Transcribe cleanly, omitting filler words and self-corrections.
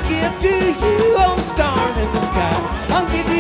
gift to you, all the stars in the sky. I'll give you